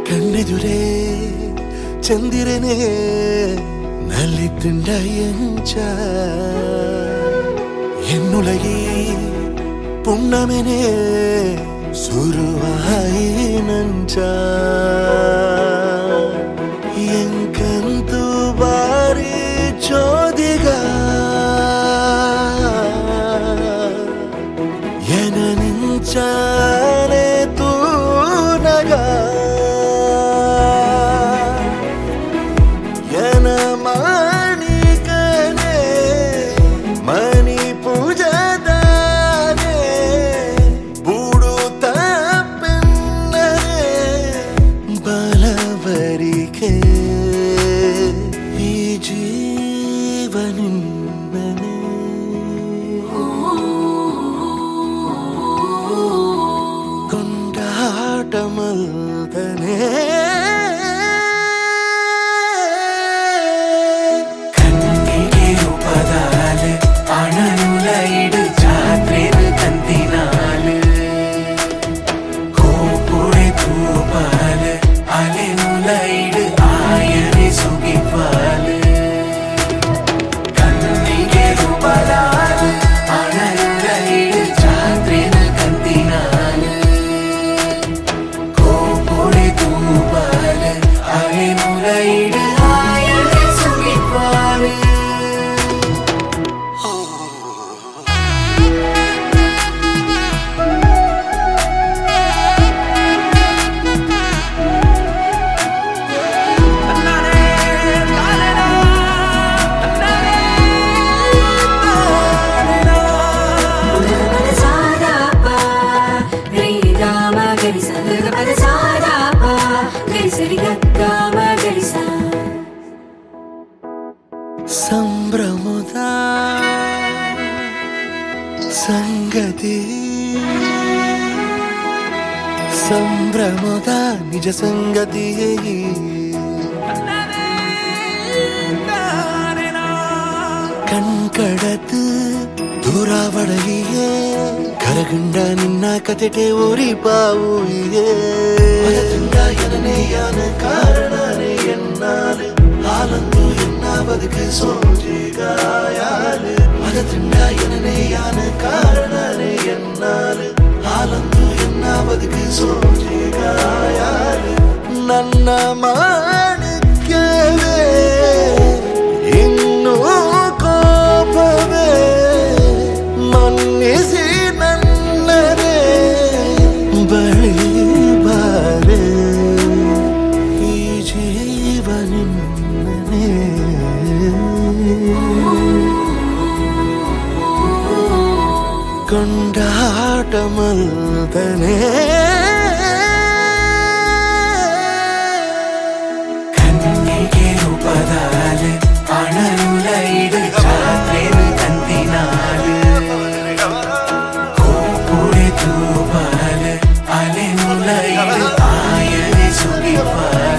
കണ്ണെതിരെ ചന്ദ്രനെ നല്ലിത്തുണ്ടയഞ്ച എന്നുലകി പുണ്ണമനെ സുരുവായി നഞ്ച ಎಂಕಂತು ಬಾರಿ ಚೋದಿಗ ಎನ ನಿಂಚಾನೆ ತೂನಗ ಎನ ಮಾಣಿಕನೆ ಮನಿ ಪೂಜದಾನೆ ಬೂಡು ತಪ್ಪೆನ್ನರೆ ಬಲವರಿಕೆ ജീവനിന്നനെ കൊണ്ടാട്ടമൽതനെ കണ്ണിಗೆ ರೂಪದಾಲೆ ಅಣನುಲೈಡು ಜಾತ್ರೆನು ಕಂತಿನಾಲೆ ಕೋಪುಳೆ ತೂಪಾಲೆ ಅಲೆನುಲೈಡು ಆಯನೆ ಸುಗಿಪಾಲೆ ಸಂಭ್ರಮದ ಸಂಗತಿ ಸಂಭ್ರಮದ ನಿಜ ಸಂಗತಿಯೇ ಕಣ್ಕಡತು ದೂರಾವಡಲಿಯೇ ಕರಗಂಡ ನಿನ್ನ ಕತೆಟೆ ಒರಿಪಾವುಯೇ ಎನನೆಯಾನ ಕಾರಣನೇ ಎನ್ನಾಲು ಹಾಲಂದು ಎನ್ನಾವದಕ್ಕೆ ಸೋಜಿಗಾಯಾಲು ಮದತಿಂಡ ಎನನೆಯಾನ ಕಾರಣನೇ ಎನ್ನಾಲು ಹಾಲಂದು ಎನ್ನಾವದಕ್ಕೆ ಸೋಜಿಗಾಯಾಲು ನನ್ನ ಮಾಣಿಕ್ಯವೇ ಇನ್ನೂ ಕೋಪವೇ ಮನ್ನಿಸಿ ನನ್ನರೇ ಬಳಿ ಬಾರೆ ಈ ಜೀವನಿನ್ನನೆ ಕೊಂಡಾಟಮಲ್ದನೆ ಕಣ್ಣಿಗೆ ರೂಪದಾಲೆ ಅಣನುಲೈಡು ಜಾತ್ರೆನು ಕಂತಿನಾಲೆ ಕೋಪುಳೆ ತೂಪಾಲೆ ಅಲೆನುಲೈಡು ಆಯನೆ ಸುಗಿಪಾಲೆ